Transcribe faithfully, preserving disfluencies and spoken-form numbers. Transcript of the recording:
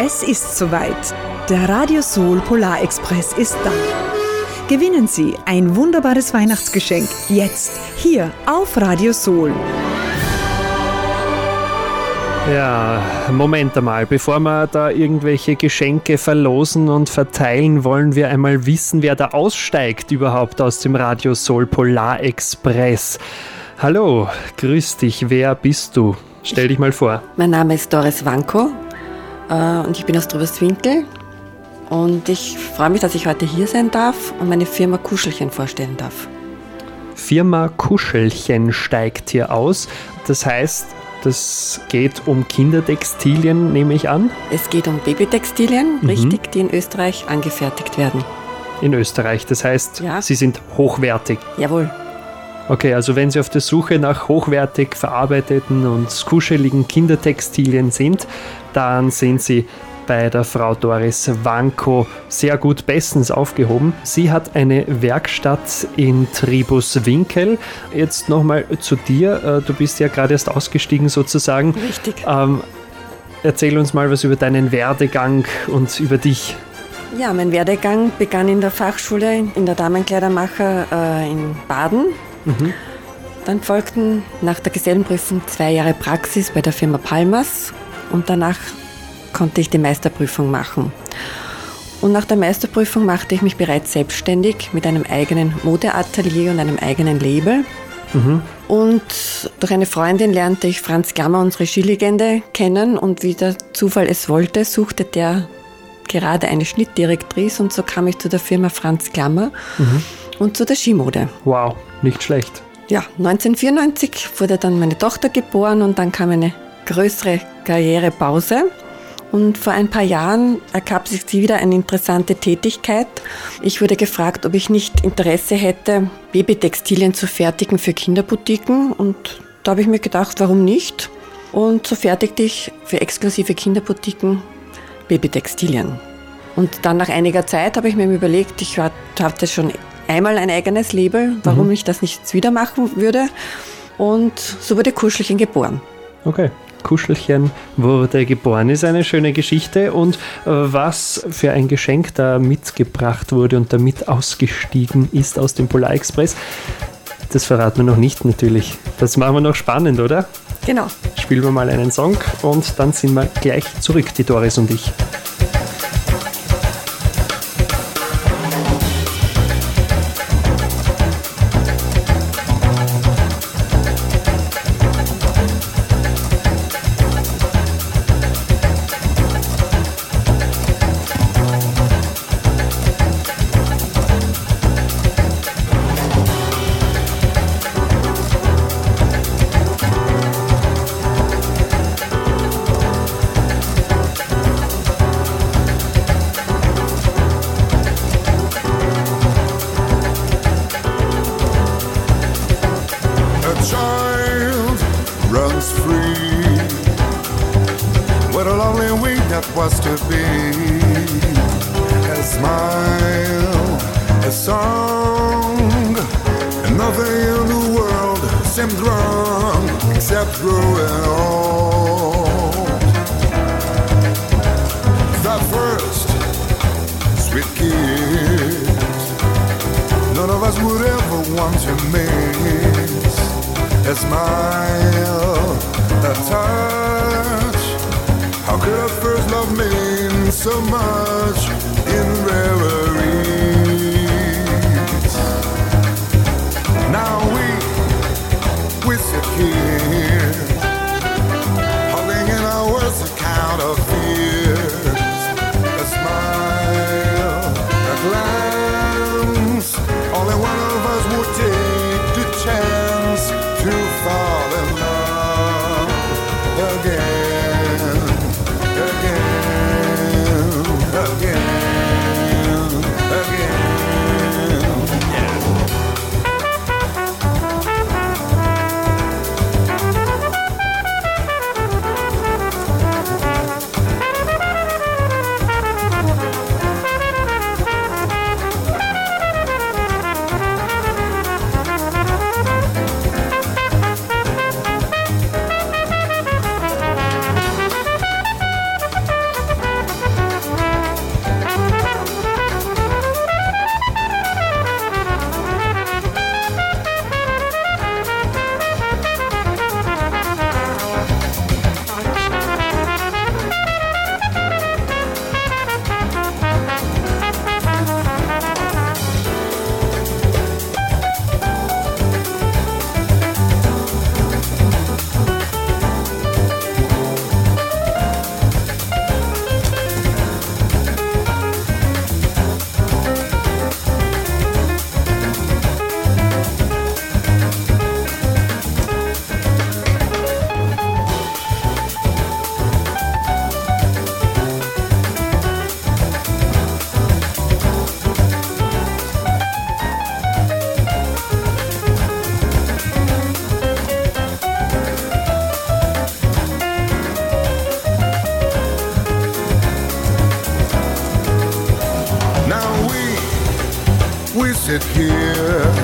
Es ist soweit. Der Radio Soul Polar Express ist da. Gewinnen Sie ein wunderbares Weihnachtsgeschenk jetzt hier auf Radio Soul. Ja, Moment einmal. Bevor wir da irgendwelche Geschenke verlosen und verteilen, wollen wir einmal wissen, wer da aussteigt überhaupt aus dem Radio Soul Polar Express. Hallo, grüß dich. Wer bist du? Stell dich mal vor. Mein Name ist Doris Wanko äh, und ich bin aus Tröberswinkel. Und ich freue mich, dass ich heute hier sein darf und meine Firma Kuschelchen vorstellen darf. Firma Kuschelchen steigt hier aus. Das heißt, das geht um Kindertextilien, nehme ich an? Es geht um Babytextilien, mhm. richtig, die in Österreich angefertigt werden. In Österreich, das heißt, ja. Sie sind hochwertig? Jawohl. Okay, also wenn Sie auf der Suche nach hochwertig verarbeiteten und kuscheligen Kindertextilien sind, dann sind Sie bei der Frau Doris Wanko sehr gut bestens aufgehoben. Sie hat eine Werkstatt in Tribuswinkel. Jetzt nochmal zu dir. Du bist ja gerade erst ausgestiegen sozusagen. Richtig. Ähm, erzähl uns mal was über deinen Werdegang und über dich. Ja, mein Werdegang begann in der Fachschule in der Damenkleidermacher äh, in Baden. Mhm. Dann folgten nach der Gesellenprüfung zwei Jahre Praxis bei der Firma Palmas und danach konnte ich die Meisterprüfung machen. Und nach der Meisterprüfung machte ich mich bereits selbstständig mit einem eigenen Modeatelier und einem eigenen Label. Mhm. Und durch eine Freundin lernte ich Franz Klammer, unsere Skilegende, kennen und wie der Zufall es wollte, suchte der gerade eine Schnittdirektrice und so kam ich zu der Firma Franz Klammer mhm. und zu der Skimode. Wow, nicht schlecht. Ja, neunzehnhundertvierundneunzig wurde dann meine Tochter geboren und dann kam eine größere Karrierepause. Und vor ein paar Jahren ergab sich wieder eine interessante Tätigkeit. Ich wurde gefragt, ob ich nicht Interesse hätte, Babytextilien zu fertigen für Kinderboutiquen. Und da habe ich mir gedacht, warum nicht? Und so fertigte ich für exklusive Kinderboutiquen Babytextilien. Und dann nach einiger Zeit habe ich mir überlegt, ich hatte schon einmal ein eigenes Label, warum mhm. ich das nicht wieder machen würde. Und so wurde Kuschelchen geboren. Okay. Kuschelchen wurde geboren. Ist eine schöne Geschichte. Und was für ein Geschenk da mitgebracht wurde und damit ausgestiegen ist aus dem Polar Express, das verraten wir noch nicht natürlich. Das machen wir noch spannend, oder? Genau. Spielen wir mal einen Song und dann sind wir gleich zurück, die Doris und ich. sit here